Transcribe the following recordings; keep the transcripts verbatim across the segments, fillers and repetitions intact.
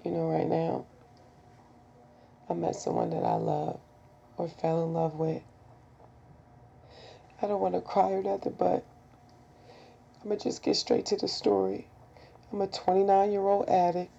You know, right now, I met someone that I love or fell in love with. I don't want to cry or nothing, but I'm going to just get straight to the story. I'm a twenty-nine-year-old addict.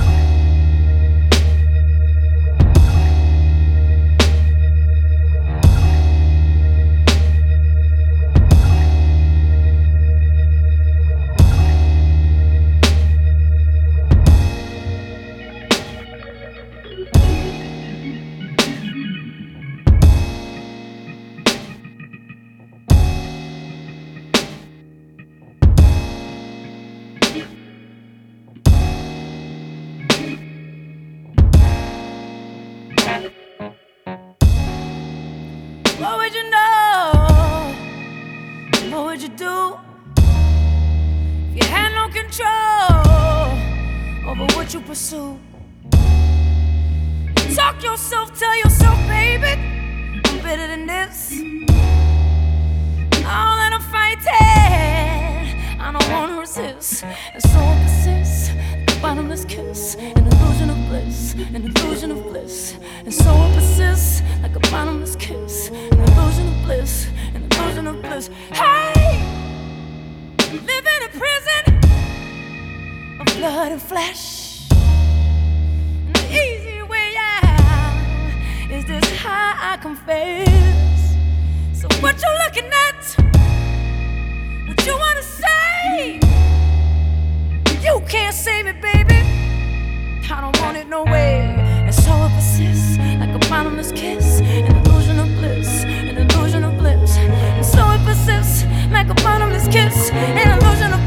What would you know? What would you do if you had no control over what you pursue? You talk yourself, tell yourself, baby, I'm better than this. All that I'm fighting, I don't wanna resist, and so I persist. Bottomless kiss, an illusion of bliss, an illusion of bliss, and so I persist like a bottomless kiss, an illusion of bliss, an illusion of bliss. Hey, living in prison of blood and flesh, and the easy way out is this high I confess. So what you looking at? What you wanna say? You can't save it, baby. I don't want it no way. And so I persist like a bottomless kiss, an illusion of bliss, an illusion of bliss. And so it persists like a bottomless kiss, an illusion of